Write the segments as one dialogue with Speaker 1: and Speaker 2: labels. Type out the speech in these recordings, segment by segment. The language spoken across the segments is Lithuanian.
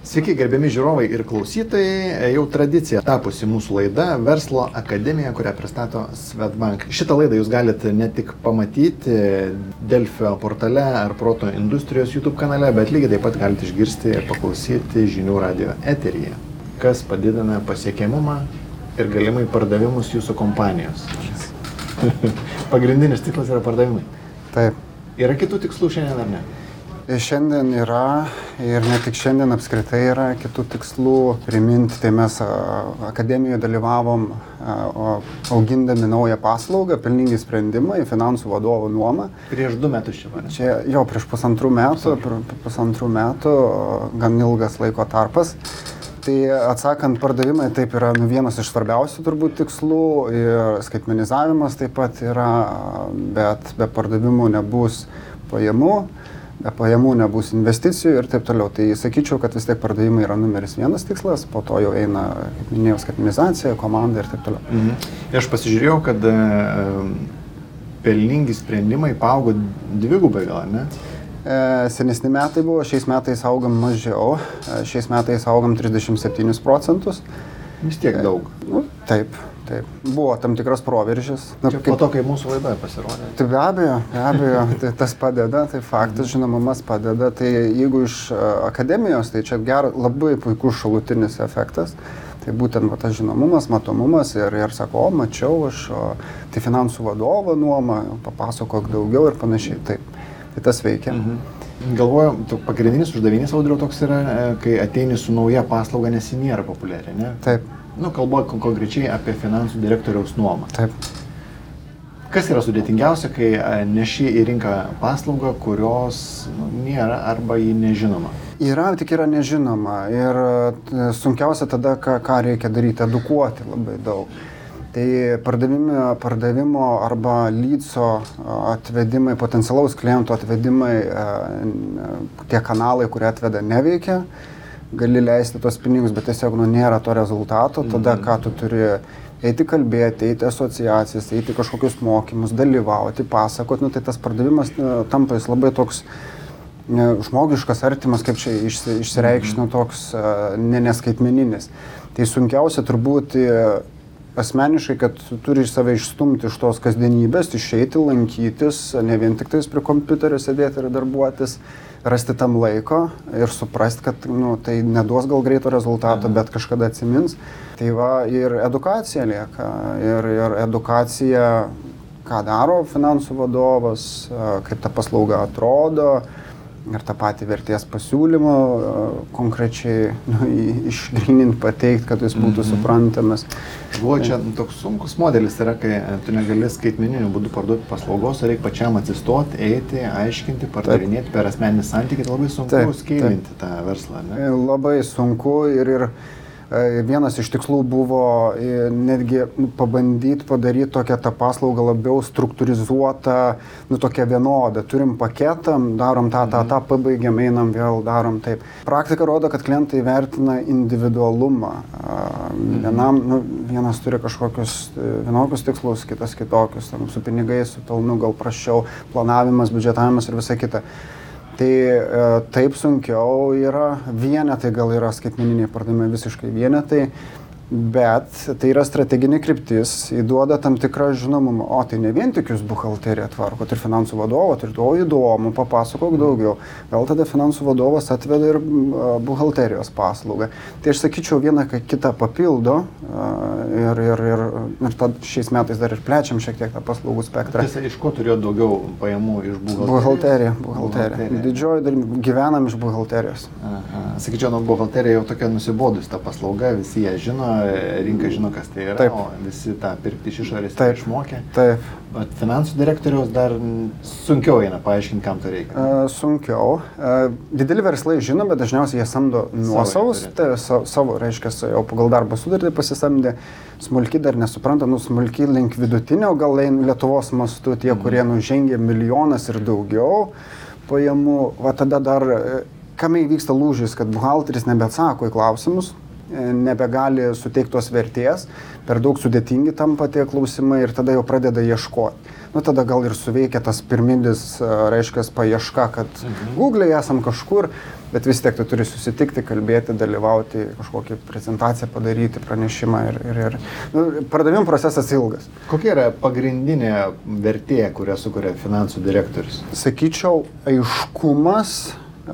Speaker 1: Sveiki, gerbiami žiūrovai ir klausytojai, jau tradicija tapusi mūsų laida Verslo akademija, kurią pristato Swedbank. Šitą laidą jūs galite ne tik pamatyti Delfio portale ar Proto industrijos YouTube kanale, bet lygiai taip pat galite išgirsti ir paklausyti žinių radio eteryje, kas padidina pasiekiamumą ir galimai pardavimus jūsų kompanijos. Pagrindinis tikslas yra pardavimai.
Speaker 2: Taip.
Speaker 1: Yra kitų tikslų šiandien ar ne?
Speaker 2: Šiandien yra ir ne tik šiandien apskritai yra kitų tikslų priminti, tai mes akademijoje dalyvavom augindami naują paslaugą, pelningi sprendimai, finansų vadovų nuoma.
Speaker 1: Prieš 2 metus čia, ne?
Speaker 2: Čia jau prieš pusantrų metų, gan ilgas laiko tarpas. Tai atsakant, pardavimai taip yra vienas iš svarbiausių turbūt tikslų ir skaitmenizavimas taip pat yra, bet be pardavimų nebus pajamų. Be pajamų nebus investicijų ir taip toliau. Tai sakyčiau, kad vis tiek pardavimai yra numeris 1 tikslas, po to jau eina, kaip minėjau, skaitmenizacija, komanda ir taip toliau.
Speaker 1: Aš pasižiūrėjau, kad pelningi sprendimai paaugo 2-gubai gal, ne?
Speaker 2: Senesni metai buvo, šiais metais augam mažiau, šiais metais augam 37%.
Speaker 1: Vis tiek daug.
Speaker 2: Taip. Buvo tam tikras proveržis.
Speaker 1: Po to, kai mūsų laidoje pasirodė.
Speaker 2: Tai be abejo, tai tas padeda, tai faktas, žinomumas padeda. Tai jeigu iš akademijos, tai čia labai puikus šalutinis efektas. Tai būtent tas žinomumas, matomumas ir sako, mačiau aš, tai finansų vadovo nuoma, papasakok daugiau ir panašiai. Taip, tai tas veikia.
Speaker 1: Galvoju, pagrindinis uždavinys, Audriau, toks yra, kai ateini su nauja paslauga, nes ji nėra populiari, ne?
Speaker 2: Taip.
Speaker 1: Kalbu konkrečiai apie finansų direktoriaus nuomą.
Speaker 2: Taip.
Speaker 1: Kas yra sudėtingiausia, kai neši į rinką paslaugą, kurios nėra arba ji nežinoma?
Speaker 2: Tik yra nežinoma ir sunkiausia tada, ką reikia daryti, edukuoti labai daug. Tai pardavimo arba lyco atvedimai, potencialaus kliento atvedimai, tie kanalai, kurie atveda, neveikia. Gali leisti tos pinigus, bet tiesiog nėra to rezultato, tada ką tu turi eiti kalbėti, eiti asociacijas, eiti kažkokius mokymus, dalyvauti, pasakoti, tai tas pardavimas tampa jis labai toks žmogiškas, artimas, kaip čia išsireikšti, toks neskaitmeninis. Tai sunkiausia turbūt asmeniškai, kad turi save išstumti iš tos kasdienybės, išeiti, lankytis, ne vien tik tais prie kompiuterio sėdėti ir darbuotis, rasti tam laiko ir suprasti, kad tai neduos gal greito rezultato, bet kažkada atsimins. Tai va, ir edukacija lieka. Ir edukacija, ką daro finansų vadovas, kaip ta paslauga atrodo, ir tą patį vertės pasiūlymą konkrečiai išgryninti, pateikti, kad jis būtų suprantamas.
Speaker 1: Čia toks sunkus modelis yra, kai tu negali skaitmeniniu būdu parduoti paslaugos, reikia pačiam atsistoti, eiti, aiškinti, pardavinėti per asmeninį santykį, tai labai sunku skailinti tą verslą, ne?
Speaker 2: Labai sunku ir vienas iš tikslų buvo netgi pabandyti padaryti tokią tą paslaugą labiau struktūrizuotą, tokią vienodą. Turim paketą, darom tą, pabaigiam, einam vėl, darom taip. Praktika rodo, kad klientai vertina individualumą. Vienas turi kažkokius vienokius tikslus, kitas kitokius, su pinigais, su pelnu gal prasčiau, planavimas, biudžetavimas ir visa kita. Tai taip sunkiau yra, vienetai gal yra skaitmeniniai pardavimai visiškai vienetai, bet tai yra strateginė kryptis, įduoda tam tikrą žinomumą. O tai ne vien tik jūs buhalteriją tvarkot ir finansų vadovą, tai įdomu, papasakok daugiau. Gal tada finansų vadovas atveda ir buhalterijos paslaugą. Tai aš sakyčiau, vieną kitą papildo ir šiais metais dar ir plečiam šiek tiek tą paslaugų spektrą.
Speaker 1: Tai iš ko turėjo daugiau pajamų iš buhalterijos?
Speaker 2: Buhalterija. Didžioji dalim gyvenam iš buhalterijos.
Speaker 1: Sakyčiau, buhalterija jau tokia nusibodus ta paslauga, visi ją žino, rinka žino, kas tai yra, taip. O visi tą pirkti iš išorės išmokė.
Speaker 2: Taip.
Speaker 1: Bet finansų direktoriaus dar sunkiau eina paaiškinti, kam to reikia.
Speaker 2: Sunkiau. Dideli verslai žino, bet dažniausiai jie samdo nuosavus, savo, reiškia, jau pagal darbo sutartį pasisamdė. Smulki dar nesupranta, smulki link vidutinio, gal Lietuvos mastu tie, kurie žengia milijonas ir daugiau pajamų. Va tada dar, kam įvyksta lūžis, kad buhalteris nebeatsako į klausimus. nebegali suteikti tos vertės, per daug sudėtingi tampa tie klausimai ir tada jau pradeda ieškoti. Nu, tada gal ir suveikia tas pirminis, reiškia, paieška, kad Google'e esam kažkur, bet vis tiek tu turi susitikti, kalbėti, dalyvauti, kažkokią prezentaciją padaryti, pranešimą ir nu, pardavimo procesas ilgas.
Speaker 1: Kokia yra pagrindinė vertė, kurią sukuria finansų direktorius?
Speaker 2: Sakyčiau, aiškumas,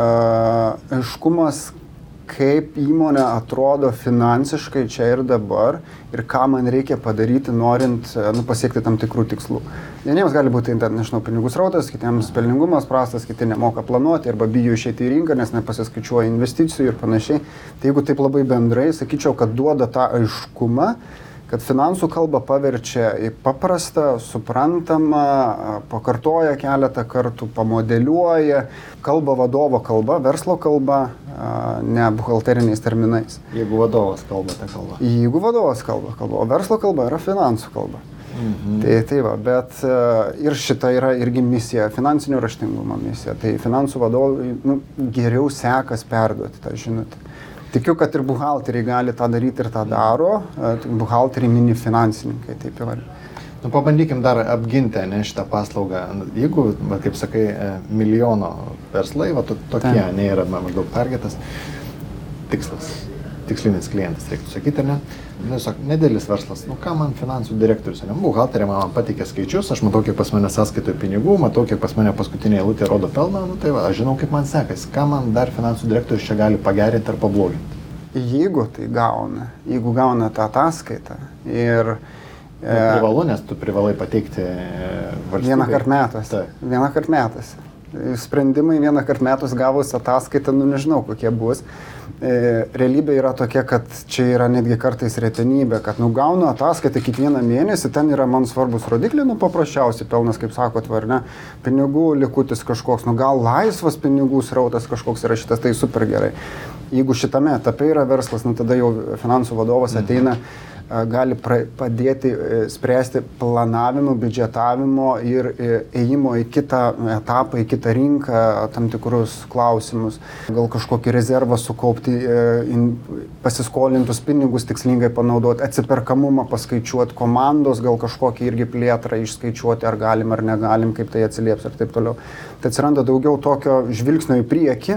Speaker 2: kaip įmonė atrodo finansiškai čia ir dabar ir ką man reikia padaryti, norint pasiekti tam tikrų tikslų. Vieniems gali būti, nežinau, pinigų srautas, kitiems pelningumas prastas, kiti nemoka planuoti arba bijo išeiti į rinką, nes nepasiskaičiuoja investicijų ir panašiai. Tai jeigu taip labai bendrai, sakyčiau, kad duoda tą aiškumą, kad finansų kalbą paverčia į paprastą, suprantamą, pakartoja keletą kartų, pamodeliuoja, kalba vadovo kalba, verslo kalba, ne buhalteriniais terminais.
Speaker 1: Jeigu vadovas kalba tą kalbą.
Speaker 2: Jeigu vadovas kalba, o verslo kalba yra finansų kalba. Tai va, bet ir šita yra irgi misija, finansinio raštingumo misija. Tai finansų vadovai geriau sekas perduoti tą žinutę. Tikiu, kad ir buhalteriai gali tą daryti ir tą daro, buhalteriai mini finansininkai, taip įvardžiu.
Speaker 1: Pabandykim dar apginti šitą paslaugą. Jeigu, kaip sakai, milijono verslai, tokie yra maždaug targetas, tikslinis klientas, reiktų sakyti, ar ne? Nedėlis verslas, ką man finansų direktorius, buhalterė man pateikė skaičius, aš matau, kiek pas mane sąskaitoje pinigų, matau, kiek pas mane paskutinė eilutė rodo pelną, tai va, aš žinau, kaip man sekasi, ką man dar finansų direktorius čia gali pagerinti ar pabloginti.
Speaker 2: Jeigu gauna tą ataskaitą ir...
Speaker 1: Privalu, nes tu privalai pateikti valstybei.
Speaker 2: Vieną kart metuose. Sprendimai vieną kart metus gavus ataskaitą, nežinau, kokie bus. Realybė yra tokia, kad čia yra netgi kartais retenybė, kad gaunu ataskaitą kiekvieną mėnesį, ten yra man svarbus rodikliai, paprasčiausiai pelnas, kaip sakot, ar ne, pinigų likutis kažkoks, gal laisvas pinigų srautas kažkoks yra šitas, tai super gerai. Jeigu šitame etape yra verslas, tada jau finansų vadovas ateina, gali padėti spręsti planavimo, biudžetavimo ir ėjimo į kitą etapą, į kitą rinką, tam tikrus klausimus. Gal kažkokį rezervą sukaupti, pasiskolintus pinigus tikslingai panaudoti, atsiperkamumą paskaičiuoti, komandos gal kažkokį irgi plėtrą išskaičiuoti, ar galim ar negalim, kaip tai atsilieps ir taip toliau. Tai atsiranda daugiau tokio žvilgsnio į priekį,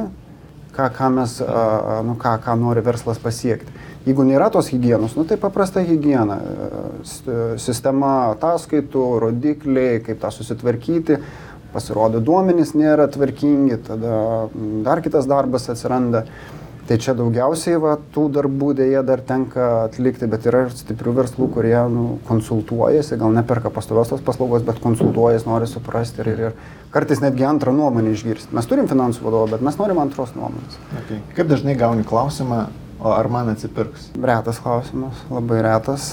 Speaker 2: ką nori verslas pasiekti. Jeigu nėra tos higienos, tai paprasta higiena. Sistema ataskaitų, rodikliai, kaip tą susitvarkyti, pasirodo duomenys nėra tvarkingi, tada dar kitas darbas atsiranda. Tai čia daugiausiai tų darbų dėja dar tenka atlikti, bet yra ir stiprių verslų, kurie konsultuojasi, gal neperka pastovios tos paslaugos, bet konsultuojasi, nori suprasti ir kartais netgi antrą nuomonę išgirsti. Mes turim finansų vadovą, bet mes norim antros nuomonės.
Speaker 1: Okay. Kaip dažnai gauni klausimą, ar man atsipirks?
Speaker 2: Retas klausimas, labai retas.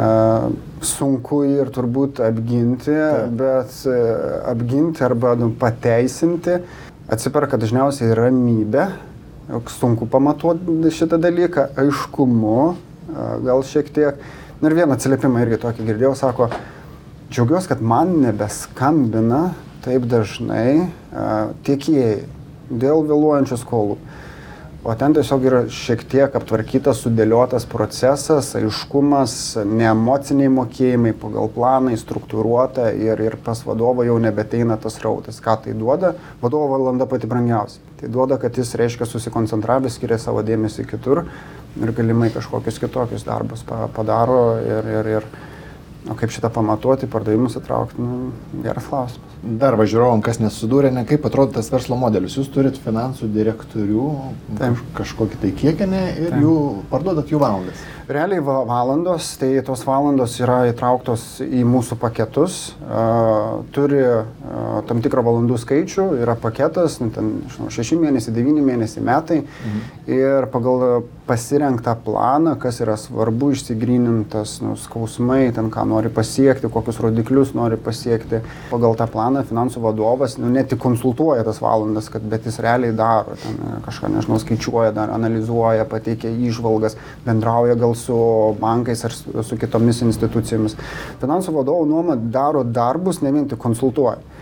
Speaker 2: Sunku ir turbūt apginti, bet apginti arba pateisinti atsiperka dažniausiai ramybė. Sunku pamatuoti šitą dalyką, aiškumu, gal šiek tiek. Ir vieną atsiliepimą irgi tokį girdėjau, sako, džiaugiuosi, kad man nebeskambina taip dažnai tiekėjai dėl vėluojančių skolų. O ten tiesiog yra šiek tiek aptvarkytas, sudėliotas procesas, aiškumas, neemociniai mokėjimai pagal planą, struktūruota ir pas vadovą jau nebeteina tas srautas. Ką tai duoda? Vadovo valanda pati brangiausia. Tai duoda, kad jis, reiškia, susikoncentravęs, skiria savo dėmesį kitur ir galimai kažkokius kitokius darbus padaro ir kaip šitą pamatuoti, pardavimus atraukti, geras klausimas.
Speaker 1: Dar važiuovom, kas nesusidūrė, kaip atrodo tas verslo modelis. Jūs turit finansų direktorių, kažkokį tai kiekį ir jų parduodat jų valandas.
Speaker 2: Realiai valandos, tai tos valandos yra įtrauktos į mūsų paketus, turi tam tikrą valandų skaičių, yra paketas, 6 mėnesiai, 9 mėnesiai, metai ir pagal pasirenktą planą, kas yra svarbu, išsigrynintas skausmai, ten ką nori pasiekti, kokius rodiklius nori pasiekti. Pagal tą planą finansų vadovas ne tik konsultuoja tas valandas, bet jis realiai daro, ten kažką, skaičiuoja, dar analizuoja, pateikia įžvalgas, bendrauja gal su bankais ar su kitomis institucijomis. Finansų vadovų nuomone daro darbus, ne vien tik konsultuoja.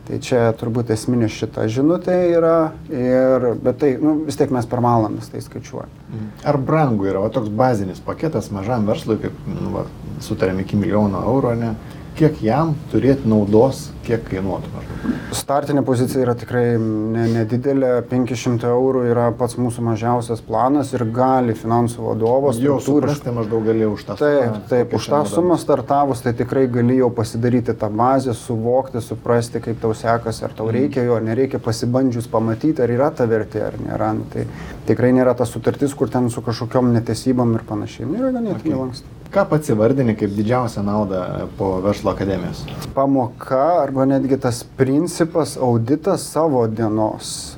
Speaker 2: Tai čia turbūt esminė šita žinutė yra, bet tai vis tiek mes per valandas tai skaičiuojame.
Speaker 1: Ar brangu yra toks bazinis paketas mažam verslui, kaip sutarėm iki €1 ne? Kiek jam turėti naudos, kiek kainuotų maždaug?
Speaker 2: Startinė pozicija yra tikrai nedidelė, 500 eurų yra pats mūsų mažiausias planas ir gali finansų vadovas.
Speaker 1: Jau suprasti maždaug gali už tą
Speaker 2: sumą. Taip, už tą sumą startavus, tai tikrai gali jau pasidaryti tą bazę, suvokti, suprasti, kaip tau sekasi, ar tau reikia jo, nereikia pasibandžius pamatyti, ar yra ta vertė, ar nėra. Tai tikrai nėra ta sutartis, kur ten su kažkokiom netesybom ir panašiai. Yra ganėtinai lanksti.
Speaker 1: Ką pats įvardini kaip didžiausią naudą po verslo akademijos?
Speaker 2: Pamoka arba netgi tas principas, auditas savo dienos,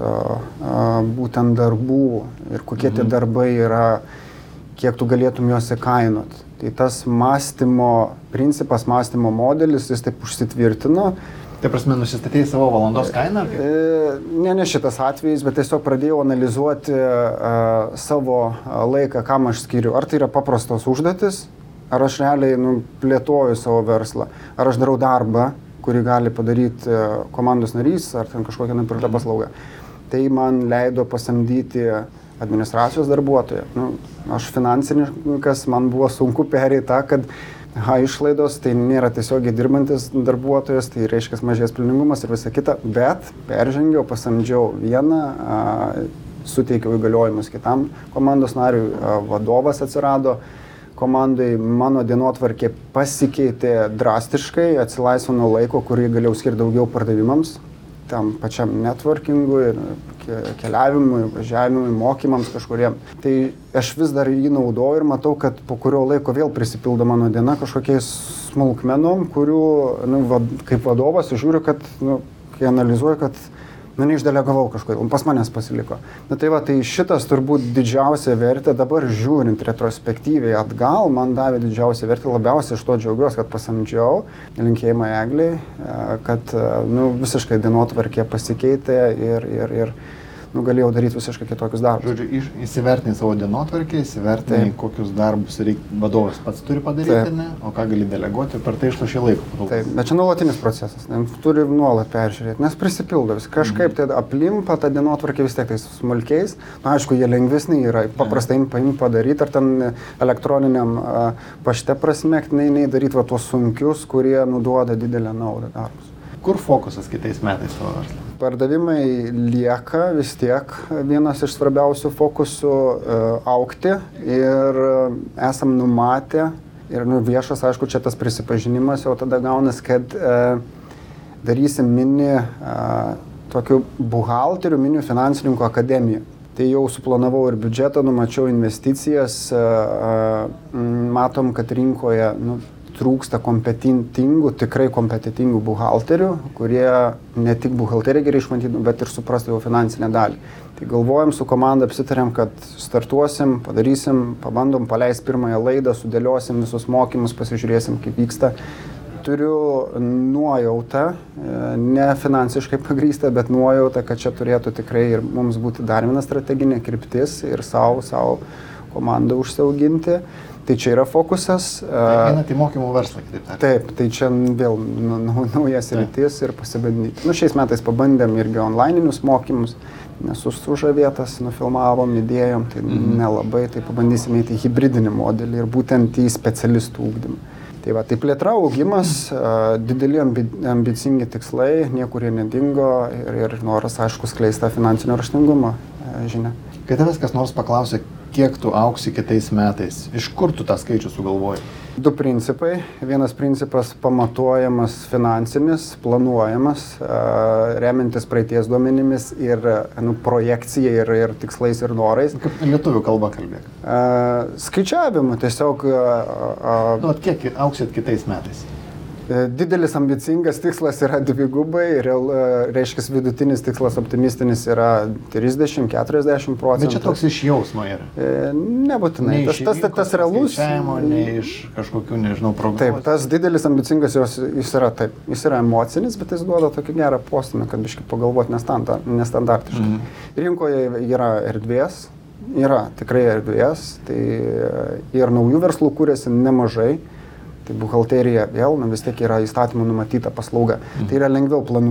Speaker 2: būtent darbų ir kokie tie darbai yra, kiek tu galėtum juos įkainoti. Tai tas mąstymo principas, mąstymo modelis, jis taip užsitvirtino.
Speaker 1: Tai prasme, nusistatėjai savo valandos kainą?
Speaker 2: Ne šitas atvejis, bet tiesiog pradėjau analizuoti savo laiką, kam aš skiriu. Ar tai yra paprastos užduotis, ar aš realiai plėtoju savo verslą, ar aš darau darbą, kurį gali padaryti komandos narys, ar ten kažkokią nupirktą paslaugą. Tai man leido pasamdyti administracijos darbuotoją. Aš finansininkas, man buvo sunku perėti tą, kad išlaidos tai nėra tiesiogiai dirbantis darbuotojas, tai reiškia mažės pelningumas ir visa kita, bet peržengiau, pasamdžiau vieną, suteikiau įgaliojimus kitam komandos nariui, vadovas atsirado komandai, mano dienotvarkė pasikeitė drastiškai, atsilaisvino laiko, kurį galėjau skirti daugiau pardavimams, tam pačiam networkingui, keliavimui, važiavimui, mokymams kažkuriem. Tai aš vis dar jį naudoju ir matau, kad po kurio laiko vėl prisipildo mano diena kažkokiais smulkmenom, kurių kaip vadovas žiūriu, kad kai analizuoju, kad neišdelegavau kažkodėl, pas manęs pasiliko. Tai šitas turbūt didžiausia vertė, dabar žiūrint retrospektyviai atgal, man davė didžiausia vertė, labiausiai iš to džiaugiuosi, kad pasamdžiau, linkėjimą Egliai, kad visiškai dienotvarkė pasikeitė ir galėjau daryti visiškai kitokius darbus.
Speaker 1: Žodžiu, įsivertinai savo dienotvarkę, įsivertinai, kokius darbus vadovas pats turi padaryti, o ką gali deleguoti, per tai išlošė laiko.
Speaker 2: Taip, bet čia nuolatinis procesas, turi nuolat peržiūrėti, nes prisipildo vis. Kažkaip tai aplimpa tą dienotvarkę vis tiek tais smulkiais, aišku, jie lengvesni yra, paprastai paimti padaryti, ar ten elektroniniam pašte prasmekti, nei daryti tuos sunkius, kurie duoda didelę naudą darbus.
Speaker 1: Kur fokusas kitais metais tavo verslo?
Speaker 2: Pardavimai lieka vis tiek vienas iš svarbiausių fokusų augti ir esam numatę, ir viešas, aišku, čia tas prisipažinimas jau tada gaunas, kad darysim mini tokių buhalterių, mini finansininkų akademiją. Tai jau suplanavau ir biudžetą, numačiau investicijas, matom, kad rinkoje trūksta kompetentingų, tikrai kompetentingų buhalterių, kurie ne tik buhalteriją gerai išmatytų, bet ir suprastų jau finansinę dalį. Tai galvojam su komanda, apsitarėm, kad startuosim, padarysim, pabandom paleisti pirmąją laidą, sudėliosim visus mokymus, pasižiūrėsim, kaip vyksta. Turiu nuojautą, ne finansiškai pagrįstą, bet nuojautą, kad čia turėtų tikrai ir mums būti dar viena strateginė kryptis ir savo komandą užsiauginti. Tai čia yra fokusas.
Speaker 1: Einat į mokymų verslą, kitaip tariant.
Speaker 2: Taip, tai čia vėl naujas rytis ir pasibandyti. Šiais metais pabandėm irgi onlininius mokymus, nesužavėtas, nufilmavom, įdėjom, tai nelabai, tai pabandysim eiti į hibridinį modelį ir būtent į specialistų ugdymą. Tai plėtra, augimas, dideli ambicingi tikslai, niekur jie nedingo ir noras, aišku, skleista finansinio raštingumo žinia.
Speaker 1: Kai tavęs kas nors paklausė, kiek tu auksi kitais metais, iš kur tu tą skaičių sugalvoji?
Speaker 2: 2 principai. Vienas principas pamatuojamas finansinis, planuojamas, remiantis praeities duomenimis ir projekcija ir tikslais ir norais.
Speaker 1: Kaip lietuvių kalba kalbėk?
Speaker 2: Skaičiavimu tiesiog.
Speaker 1: Kiek auksit kitais metais?
Speaker 2: Didelis ambicingas tikslas yra dvigubai, reiškia vidutinis tikslas optimistinis yra 30-40%.
Speaker 1: Bet čia toks iš jausmo yra?
Speaker 2: Nebūtinai. Tas realus.
Speaker 1: Ne iš kažkokių, nežinau, prognozės.
Speaker 2: Taip, tas didelis ambicingas jis yra taip. Jis yra emocinis, bet jis duoda tokį gerą postūmį, kad biškai pagalvoti nestandartiškai. Rinkoje yra erdvės, yra tikrai erdvės, tai ir naujų verslų kūrėsi nemažai. Tai buhalterija vėl vis tiek yra įstatymų numatyta paslauga. Tai yra lengviau planuoti.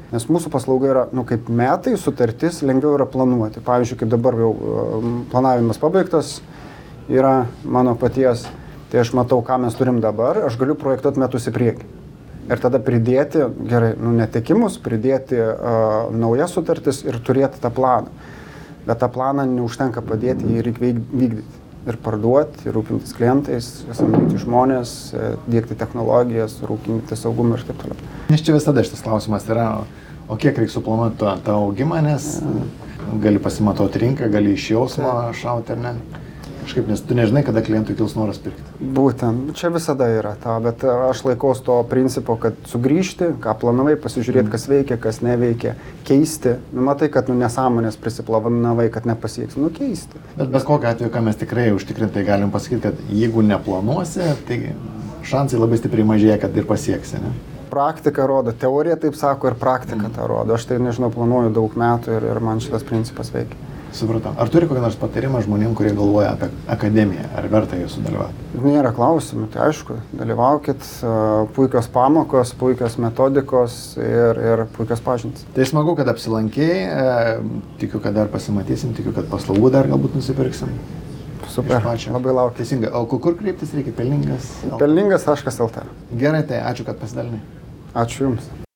Speaker 2: Nes mūsų paslauga yra, kaip metai, sutartis, lengviau yra planuoti. Pavyzdžiui, kaip dabar jau planavimas pabaigtas yra mano paties, tai aš matau, ką mes turim dabar, aš galiu projektuoti metus į priekį. Ir tada pridėti, gerai, netekimus, pridėti naujas sutartis ir turėti tą planą. Bet tą planą neužtenka padėti, jį reikia vykdyti. Ir parduoti, ir rūpintis klientais, samdyti žmonės, diegti technologijas, rūpintis saugumą ir taip toliau.
Speaker 1: Nes čia visada šitas klausimas yra, o kiek reikia suplanuoti tą augimą, nes gali pasimatuoti rinką, gali iš jausmo šauti ar ne. Kažkaip, nes tu nežinai, kada klientui kils noras pirkti.
Speaker 2: Būtent, čia visada yra ta, bet aš laikaus to principo, kad sugrįžti, ką planavai, pasižiūrėti, kas veikia, kas neveikia, keisti. Matai, kad nesąmonės prisiplanavai, kad nepasieks, keisti.
Speaker 1: Bet kokiu atveju, ką mes tikrai užtikrintai galim pasakyti, kad jeigu neplanuosi, tai šansai labai stipriai mažėja, kad ir pasieksi, ne?
Speaker 2: Praktika rodo, teorija taip sako ir praktika tą rodo. Aš tai nežinau, planuoju daug metų ir man šitas principas veikia.
Speaker 1: Supratau. Ar turi kokį nors patarimą žmonėm, kurie galvoja apie akademiją? Ar verta jų sudalyvauti?
Speaker 2: Nėra klausimų, tai aišku, dalyvaukit, puikios pamokos, puikios metodikos ir puikios pažintys.
Speaker 1: Tai smagu, kad apsilankėjai, tikiu, kad dar pasimatysim, tikiu, kad paslaugų dar galbūt nusipirksim.
Speaker 2: Super, labai laukiu.
Speaker 1: Teisingai, o kur kreiptis reikia? Pelningas?
Speaker 2: Pelningas.lt.
Speaker 1: Gerai, tai ačiū, kad pasidalinai.
Speaker 2: Ačiū Jums.